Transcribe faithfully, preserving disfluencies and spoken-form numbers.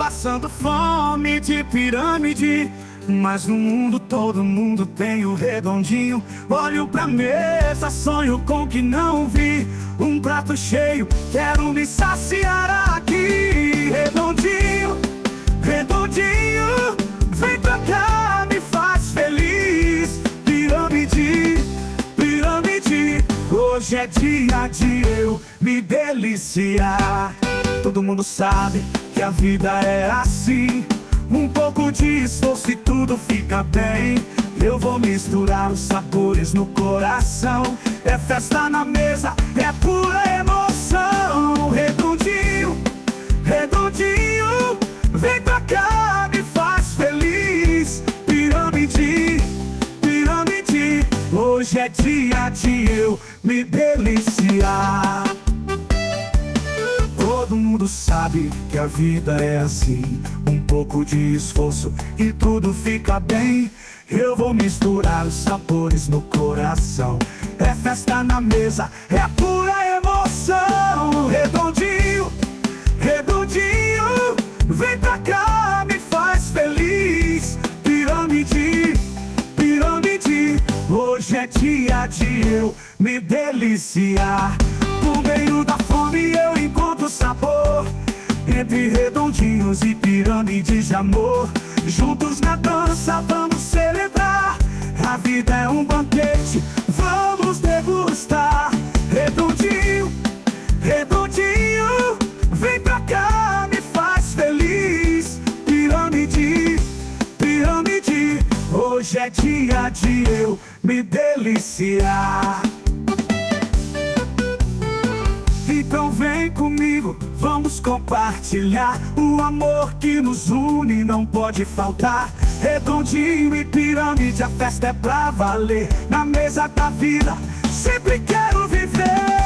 passando fome de pirâmide. Mas no mundo todo mundo tem o redondinho. Olho pra mesa, sonho com o que não vi. Um prato cheio, quero me saciar aqui. Redondinho, redondinho, vem pra cá, me faz feliz. Pirâmide, pirâmide, hoje é dia de eu me deliciar. Todo mundo sabe que a vida é assim. Um pouco de esforço e tudo fica bem. Eu vou misturar os sabores no coração. É festa na mesa, é pura emoção. Redondinho, redondinho, vem pra cá, me faz feliz. Pirâmide, pirâmide, hoje é dia de eu me deliciar. Todo mundo sabe que a vida é assim. Um pouco de esforço e tudo fica bem. Eu vou misturar os sabores no coração. É festa na mesa, é pura emoção. Redondinho, redondinho, vem pra cá, me faz feliz. Pirâmide, pirâmide, hoje é dia de eu me deliciar. No meio da fome eu encontro sabor, entre redondinhos e pirâmides de amor. Juntos na dança vamos celebrar. A vida é um banquete, vamos degustar. Redondinho, redondinho, vem pra cá, me faz feliz. Pirâmide, pirâmide, hoje é dia de eu me deliciar. Então vem comigo, vamos compartilhar. O amor que nos une não pode faltar. Redondinho e pirâmide, a festa é pra valer. Na mesa da vida, sempre quero viver.